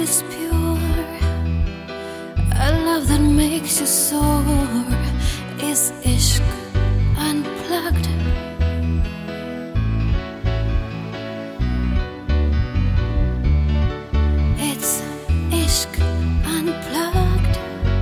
is pure, a love that makes you soar, is ishq unplugged. It's ishq unplugged.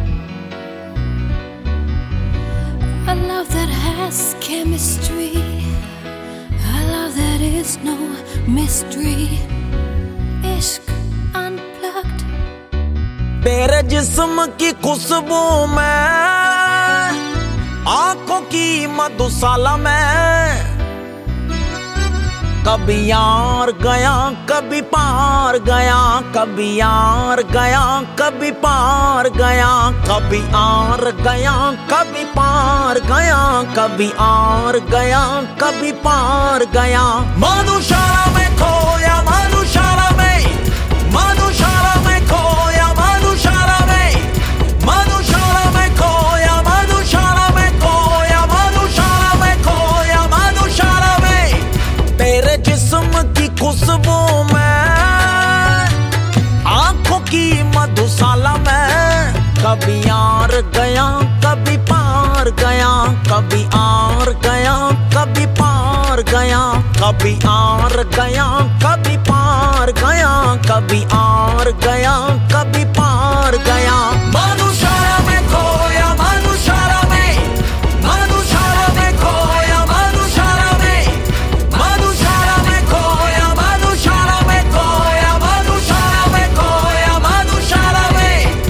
A love that has chemistry, a love that is no mystery. Ishq unplugged. तेरे जिस्म की खुशबू में, आंखों की मधुशाला में, कभी यार गया कभी पार गया, कभी यार गया कभी पार गया, कभी आर गया कभी पार गया, कभी आर गया कभी पार गया। मधुशाला में खोया, मधुशाला में, मधुशाला में खोया, मधुशाला में, मधुशाला में खोया, मधुशाला में खोया, मधुशाला में खोया, मधुशाला में। तेरे जिस्म की खुशबू में, आंखों की मधुशाला में, कभी यार गया कभी पार गया, कभी आर गया कभी पार गया, कभी आर गया कभी पार गया, कभी आर गया कभी पार गया। मधुशाला में खोया, मधुशाला में, मधुशाला में खोया, मधुशाला में, मधुशाला में खोया, मधुशाला में खोया, मधुशाला में खोया, मधुशाला में।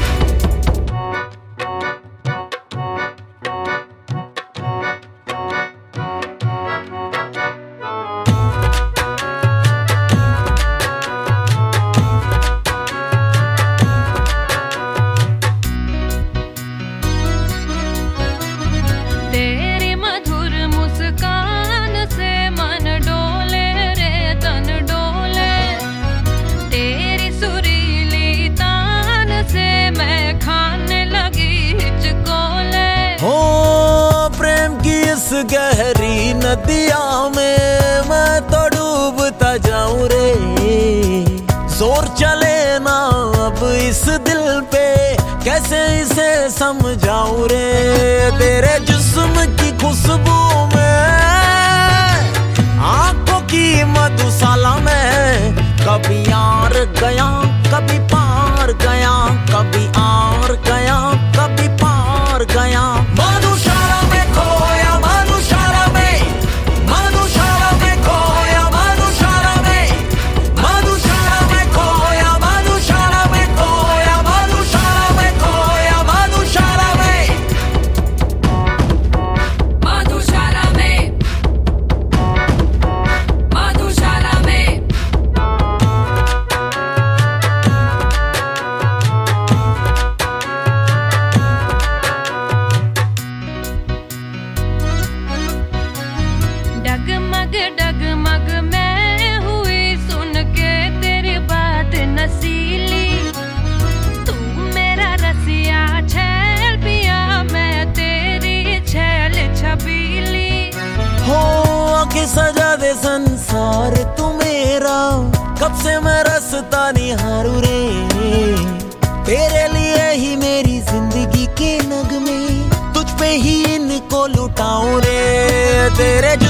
तेरी मधुर मुस्कान से मन डोले रे तन डोले, तेरी सुरीली तान से मैं खाने लगी हिचकोले। हो प्रेम की इस गहरी नदिया में मैं तो डूबता जाऊं रे, जोर चले ना अब इस दिल पे, कैसे इसे समझाऊं रे। तेरे जिस्म की खुशबू में, आंखों की मधुशाला में, कभी यार गया कभी पार गया, कभी आर गया कभी पार गया। मधुशाला में खोया, मधुशाला में, मधुशाला में खोया, मधुशाला में, मधुशाला में खोया, मधुशाला में खोया, मधुशाला में खोया, मधुशाला में। मधुशाला में, मधुशाला में, डगमग डगमग मैं हुई सुन के तेरी बात नसीली, तू मेरा रसिया छैल पिया, मैं तेरी छैल छबीली। हो आके सजा दे संसार तू मेरा, कब से मैं रास्ता निहारू रे, तेरे लिए ही मेरी जिंदगी के नगमे, तुझ पे ही इनको लुटाऊं रे। तेरे